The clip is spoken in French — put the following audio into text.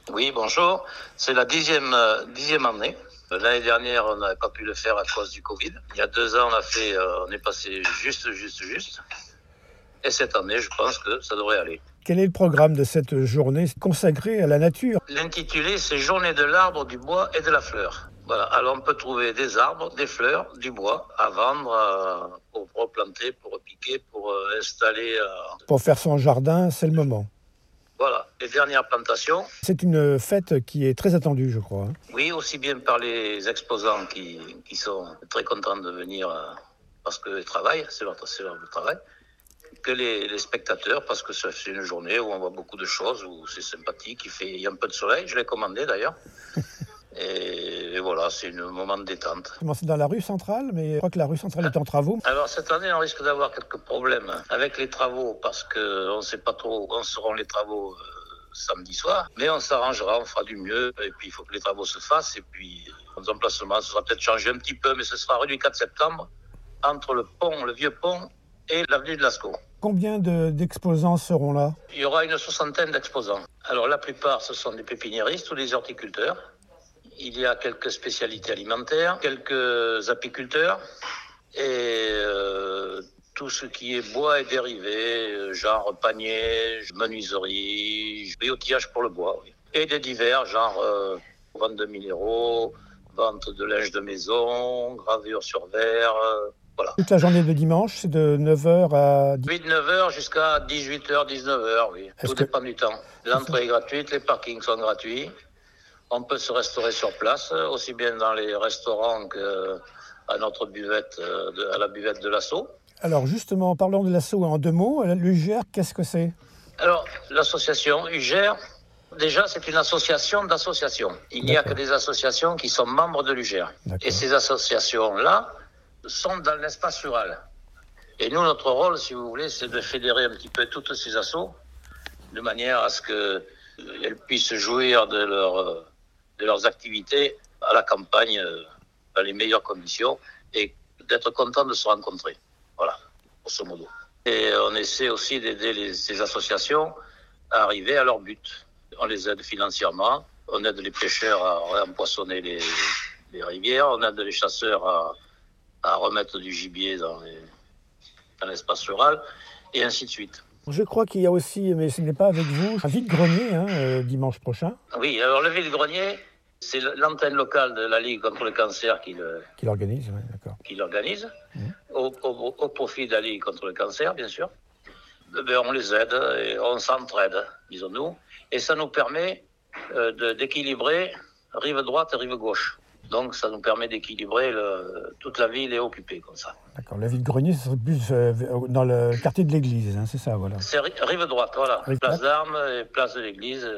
Oui, bonjour. C'est la dixième année. L'année dernière, on n'avait pas pu le faire à cause du Covid. Il y a 2 ans, on est passé juste. Et cette année, je pense que ça devrait aller. Quel est le programme de cette journée consacrée à la nature ? L'intitulé, c'est Journée de l'arbre, du bois et de la fleur. Voilà. Alors, on peut trouver des arbres, des fleurs, du bois à vendre, pour replanter, pour repiquer, pour installer. Pour faire son jardin, c'est le moment. Voilà, les dernières plantations. C'est une fête qui est très attendue, je crois. Oui, aussi bien par les exposants qui sont très contents de venir parce qu'ils travaillent, c'est leur travail, que les spectateurs, parce que c'est une journée où on voit beaucoup de choses, où c'est sympathique, il y a un peu de soleil, je l'ai commandé d'ailleurs. Et voilà, c'est un moment de détente. C'est dans la rue centrale, mais je crois que la rue centrale est en travaux. Alors cette année, on risque d'avoir quelques problèmes avec les travaux, parce qu'on ne sait pas trop où seront les travaux samedi soir, mais on s'arrangera, on fera du mieux, et puis il faut que les travaux se fassent, et puis nos emplacements, ça sera peut-être changé un petit peu, mais ce sera rue du 4 septembre, entre le vieux pont et l'avenue de Lascaux. Combien d'exposants seront là ? Il y aura une 60aine d'exposants. Alors la plupart, ce sont des pépiniéristes ou des horticulteurs. Il y a quelques spécialités alimentaires, quelques apiculteurs, et tout ce qui est bois et dérivés, genre panier, menuiserie, et outillage pour le bois. Oui. Et des divers, genre vente de minéraux, vente de linge de maison, gravure sur verre, voilà. Toute la journée de dimanche, c'est de 9h à... Oui, de 9h jusqu'à 18h, 19h, oui. Tout dépend du temps. L'entrée est gratuite, les parkings sont gratuits. On peut se restaurer sur place, aussi bien dans les restaurants qu'à notre buvette, à la buvette de l'Asso. Alors justement, parlons de l'Asso en 2 mots. L'UGER, qu'est-ce que c'est ? Alors, l'association UGER, déjà, c'est une association d'associations. Il n'y a que des associations qui sont membres de l'UGER. Et ces associations-là sont dans l'espace rural. Et nous, notre rôle, si vous voulez, c'est de fédérer un petit peu toutes ces assos, de manière à ce qu'elles puissent jouir de leurs activités à la campagne, dans les meilleures conditions, et d'être content de se rencontrer. Voilà, grosso modo. Et on essaie aussi d'aider ces associations à arriver à leur but. On les aide financièrement, on aide les pêcheurs à empoisonner les rivières, on aide les chasseurs à remettre du gibier dans l'espace rural, et ainsi de suite. Je crois qu'il y a aussi, mais ce n'est pas avec vous, un vide-grenier dimanche prochain. Oui, alors le vide-grenier, c'est l'antenne locale de la Ligue contre le cancer qui l'organise, oui, d'accord. Qui l'organise, au profit de la Ligue contre le cancer, bien sûr. On les aide et on s'entraide, disons-nous, et ça nous permet d'équilibrer rive droite et rive gauche. Donc ça nous permet d'équilibrer, toute la ville est occupée comme ça. D'accord, le vide-grenier, c'est plus dans le quartier de l'église, c'est ça, voilà. C'est rive droite, voilà. Place d'Armes et place de l'église.